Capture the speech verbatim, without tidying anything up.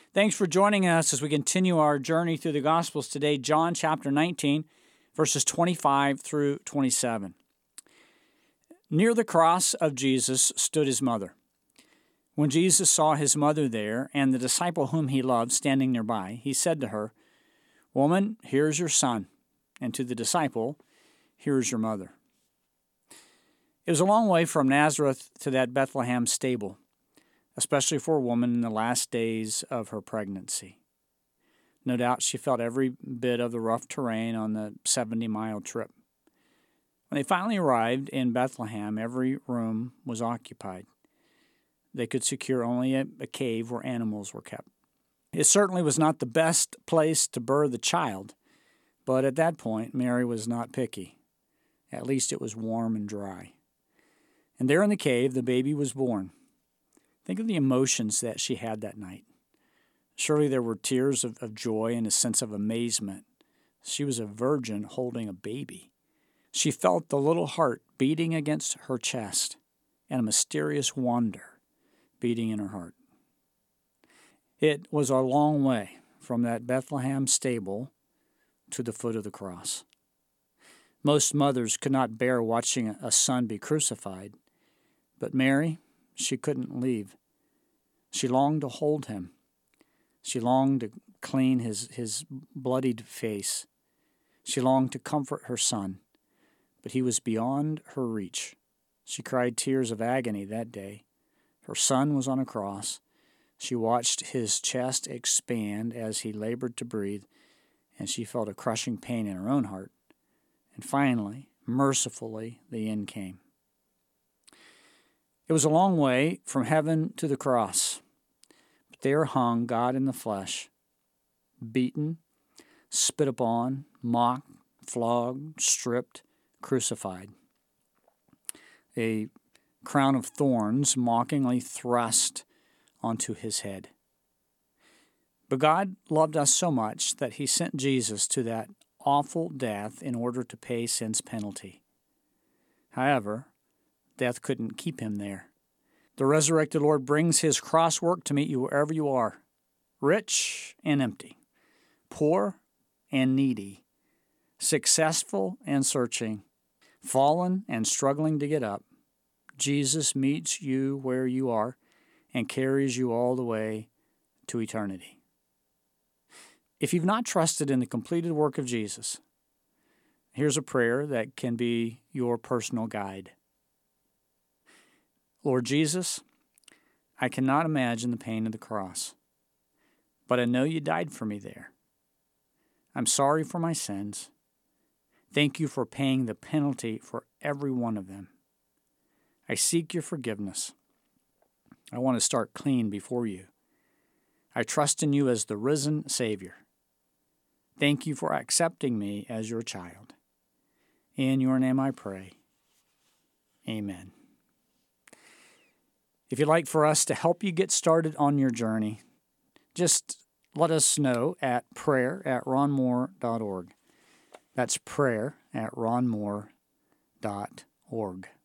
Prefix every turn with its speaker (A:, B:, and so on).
A: Thanks for joining us as we continue our journey through the Gospels today, John chapter nineteen, verses twenty-five through twenty-seven. Near the cross of Jesus stood his mother. When Jesus saw his mother there and the disciple whom he loved standing nearby, he said to her, "Woman, here is your son," and to the disciple, "Here is your mother." It was a long way from Nazareth to that Bethlehem stable, especially for a woman in the last days of her pregnancy. No doubt she felt every bit of the rough terrain on the seventy-mile trip. When they finally arrived in Bethlehem, every room was occupied. They could secure only a, a cave where animals were kept. It certainly was not the best place to birth a child, but at that point, Mary was not picky. At least it was warm and dry. And there in the cave, the baby was born. Think of the emotions that she had that night. Surely there were tears of, of joy and a sense of amazement. She was a virgin holding a baby. She felt the little heart beating against her chest and a mysterious wonder beating in her heart. It was a long way from that Bethlehem stable to the foot of the cross. Most mothers could not bear watching a son be crucified, but Mary, she couldn't leave. She longed to hold him. She longed to clean his, his bloodied face. She longed to comfort her son, but he was beyond her reach. She cried tears of agony that day. Her son was on a cross. She watched his chest expand as he labored to breathe, and she felt a crushing pain in her own heart. And finally, mercifully, the end came. It was a long way from heaven to the cross, but there hung God in the flesh, beaten, spit upon, mocked, flogged, stripped, crucified. A crown of thorns mockingly thrust onto his head. But God loved us so much that he sent Jesus to that awful death in order to pay sin's penalty. However, death couldn't keep him there. The resurrected Lord brings his cross work to meet you wherever you are, rich and empty, poor and needy, successful and searching, fallen and struggling to get up. Jesus meets you where you are and carries you all the way to eternity. If you've not trusted in the completed work of Jesus, here's a prayer that can be your personal guide. Lord Jesus, I cannot imagine the pain of the cross, but I know you died for me there. I'm sorry for my sins. Thank you for paying the penalty for every one of them. I seek your forgiveness. I want to start clean before you. I trust in you as the risen Savior. Thank you for accepting me as your child. In your name I pray. Amen. If you'd like for us to help you get started on your journey, just let us know at prayer at ron moore dot org. That's prayer at ron moore dot org.